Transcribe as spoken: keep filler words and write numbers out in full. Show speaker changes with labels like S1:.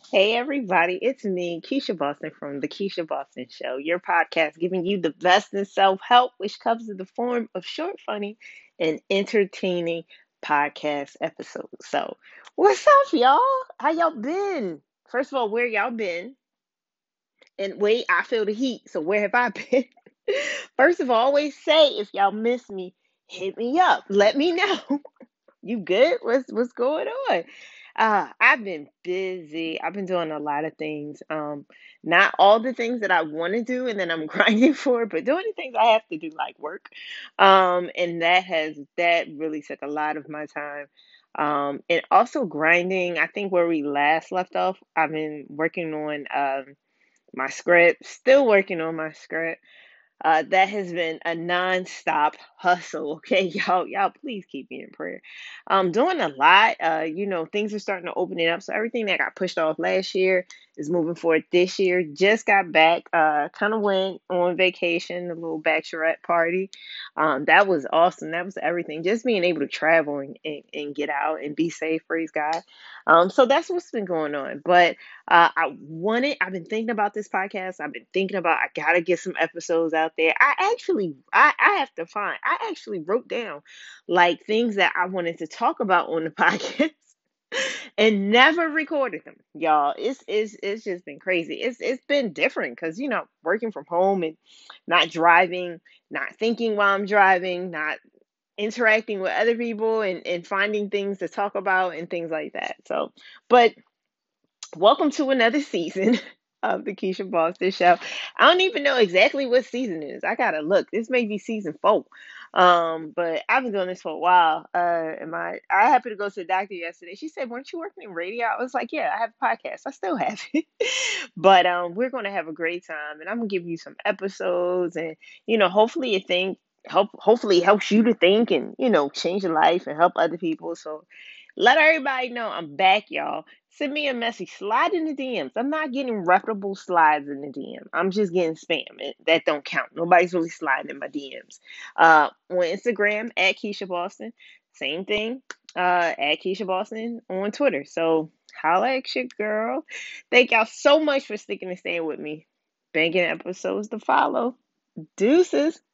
S1: Hey everybody, it's me, Keisha Boston from The Keisha Boston Show, your podcast giving you the best in self-help, which comes in the form of short, funny, and entertaining podcast episodes. So, what's up, y'all? How y'all been? First of all, where y'all been? And wait, I feel the heat, so where have I been? First of all, always say if y'all miss me, hit me up. Let me know. You good? What's what's going on? Uh, I've been busy. I've been doing a lot of things. Um, not all the things that I want to do and then I'm grinding for, but doing the things I have to do, like work. Um, and that has that really took a lot of my time. Um, and also grinding. I think where we last left off, I've been working on um my script, still working on my script. Uh, that has been a nonstop hustle. Okay, y'all, y'all, please keep me in prayer. Um, doing a lot. Uh, you know, things are starting to open it up. So everything that got pushed off last year is moving forward this year. Just got back. Uh, kind of went on vacation, a little bachelorette party. Um, that was awesome. That was everything. Just being able to travel and, and, and get out and be safe. Praise God. Um, so that's what's been going on. But uh, I wanted, I've been thinking about this podcast. I've been thinking about, I gotta get some episodes out there. I actually, I, I have to find, I actually wrote down like things that I wanted to talk about on the podcast and never recorded them. Y'all, it's, it's, it's just been crazy. It's, it's been different because, you know, working from home and not driving, not thinking while I'm driving, not interacting with other people and, and finding things to talk about and things like that. So, but welcome to another season of the Keisha Boston Show. I don't even know exactly what season it is. I gotta look. This may be season four. Um, but I've been doing this for a while. Uh, and my I happened to go to the doctor yesterday. She said, "Weren't you working in radio?" I was like, "Yeah, I have a podcast. I still have it." But um, we're gonna have a great time, and I'm gonna give you some episodes, and you know, hopefully, you think help. Hopefully, it helps you to think, and you know, change your life and help other people. So let everybody know I'm back, y'all. Send me a message. Slide in the D Ms. I'm not getting reputable slides in the D M. I'm just getting spam. It, that don't count. Nobody's really sliding in my D Ms. Uh, on Instagram at Keisha Boston. Same thing. Uh, at Keisha Boston on Twitter. So holla at your girl. Thank y'all so much for sticking and staying with me. Banging episodes to follow. Deuces.